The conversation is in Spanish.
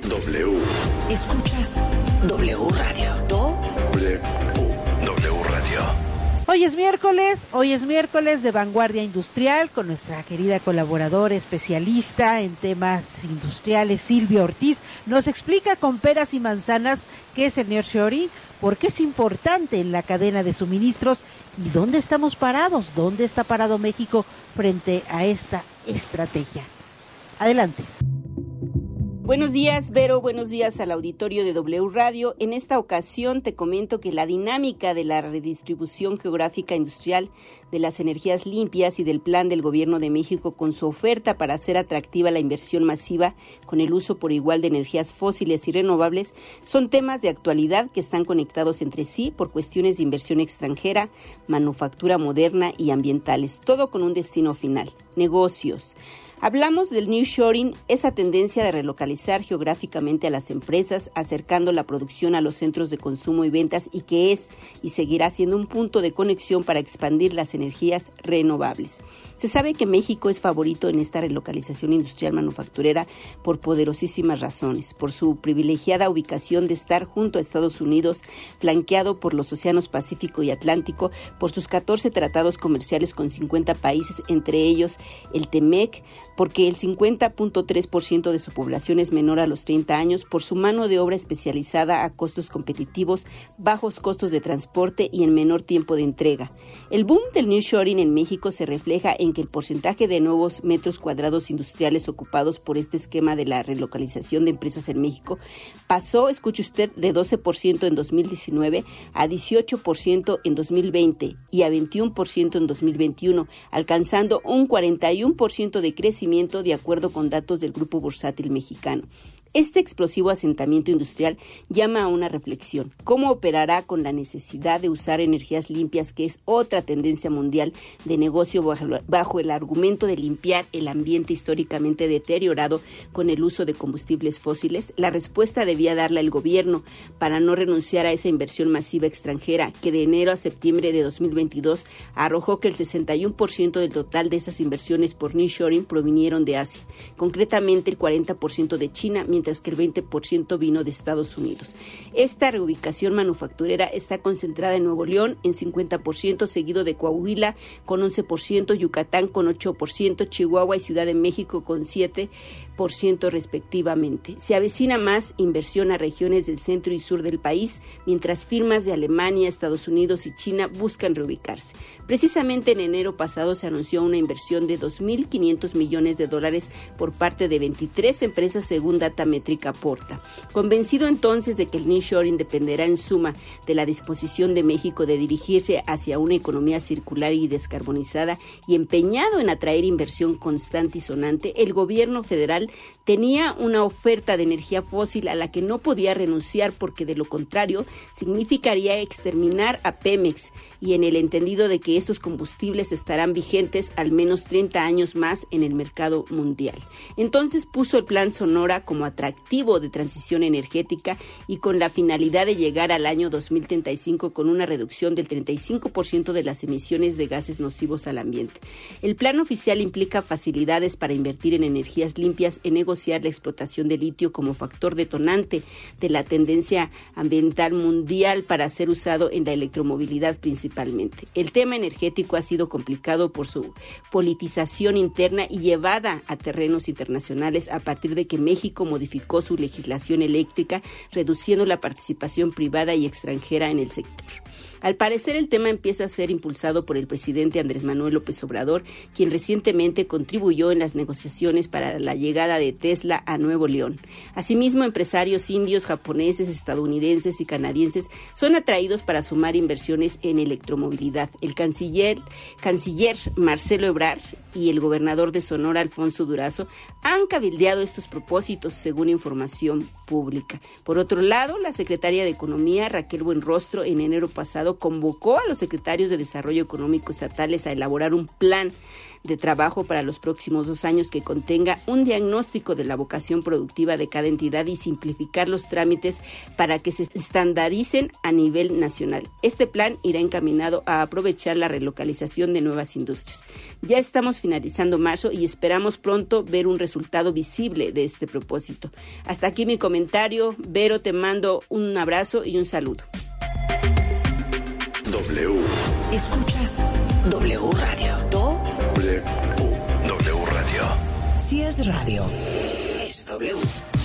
W. Escuchas W Radio. W Radio. Hoy es miércoles de Vanguardia Industrial con nuestra querida colaboradora especialista en temas industriales, Silvia Ortiz. Nos explica con peras y manzanas qué es el nearshoring, por qué es importante en la cadena de suministros y dónde estamos parados, dónde está parado México frente a esta estrategia. Adelante. Buenos días, Vero, buenos días al auditorio de W Radio. En esta ocasión te comento que la dinámica de la redistribución geográfica industrial de las energías limpias y del plan del Gobierno de México con su oferta para hacer atractiva la inversión masiva con el uso por igual de energías fósiles y renovables son temas de actualidad que están conectados entre sí por cuestiones de inversión extranjera, manufactura moderna y ambientales, todo con un destino final: negocios. Hablamos del nearshoring, esa tendencia de relocalizar geográficamente a las empresas, acercando la producción a los centros de consumo y ventas, y que es y seguirá siendo un punto de conexión para expandir las energías renovables. Se sabe que México es favorito en esta relocalización industrial manufacturera por poderosísimas razones: por su privilegiada ubicación de estar junto a Estados Unidos, flanqueado por los océanos Pacífico y Atlántico, por sus 14 tratados comerciales con 50 países, entre ellos el TEMEC, porque el 50.3% de su población es menor a los 30 años, por su mano de obra especializada a costos competitivos, bajos costos de transporte y en menor tiempo de entrega. El boom del nearshoring en México se refleja en que el porcentaje de nuevos metros cuadrados industriales ocupados por este esquema de la relocalización de empresas en México pasó, escuche usted, de 12% en 2019 a 18% en 2020 y a 21% en 2021, alcanzando un 41% de crecimiento de acuerdo con datos del Grupo Bursátil Mexicano. Este explosivo asentamiento industrial llama a una reflexión: ¿cómo operará con la necesidad de usar energías limpias, que es otra tendencia mundial de negocio bajo el argumento de limpiar el ambiente históricamente deteriorado con el uso de combustibles fósiles? La respuesta debía darla el gobierno para no renunciar a esa inversión masiva extranjera que de enero a septiembre de 2022 arrojó que el 61% del total de esas inversiones por nearshoring provinieron de Asia, concretamente el 40% de China, mientras que el 20% vino de Estados Unidos. Esta reubicación manufacturera está concentrada en Nuevo León en 50%, seguido de Coahuila con 11%, Yucatán con 8%, Chihuahua y Ciudad de México con 7% respectivamente. Se avecina más inversión a regiones del centro y sur del país, mientras firmas de Alemania, Estados Unidos y China buscan reubicarse. Precisamente en enero pasado se anunció una inversión de $2.500 millones por parte de 23 empresas según data métrica Porta. Convencido entonces de que el nearshoring dependerá en suma de la disposición de México de dirigirse hacia una economía circular y descarbonizada, y empeñado en atraer inversión constante y sonante, el gobierno federal tenía una oferta de energía fósil a la que no podía renunciar, porque de lo contrario significaría exterminar a Pemex, y en el entendido de que estos combustibles estarán vigentes al menos 30 años más en el mercado mundial. Entonces puso el Plan Sonora como atractivo de transición energética y con la finalidad de llegar al año 2035 con una reducción del 35% de las emisiones de gases nocivos al ambiente. El plan oficial implica facilidades para invertir en energías limpias, en negociar la explotación de litio como factor detonante de la tendencia ambiental mundial para ser usado en la electromovilidad principalmente. El tema energético ha sido complicado por su politización interna y llevada a terrenos internacionales a partir de que México modificó su legislación eléctrica, reduciendo la participación privada y extranjera en el sector. Al parecer, el tema empieza a ser impulsado por el presidente Andrés Manuel López Obrador, quien recientemente contribuyó en las negociaciones para la llegada de Tesla a Nuevo León. Asimismo, empresarios indios, japoneses, estadounidenses y canadienses son atraídos para sumar inversiones en electromovilidad. El canciller Marcelo Ebrard y el gobernador de Sonora, Alfonso Durazo, han cabildeado estos propósitos, según información pública. Por otro lado, la secretaria de Economía, Raquel Buenrostro, en enero pasado pasado convocó a los secretarios de Desarrollo Económico estatales a elaborar un plan de trabajo para los próximos 2 años que contenga un diagnóstico de la vocación productiva de cada entidad y simplificar los trámites para que se estandaricen a nivel nacional. Este plan irá encaminado a aprovechar la relocalización de nuevas industrias. Ya estamos finalizando marzo y esperamos pronto ver un resultado visible de este propósito. Hasta aquí mi comentario. Vero, te mando un abrazo y un saludo. W. Escuchas W Radio. W Radio. Si es radio, es W.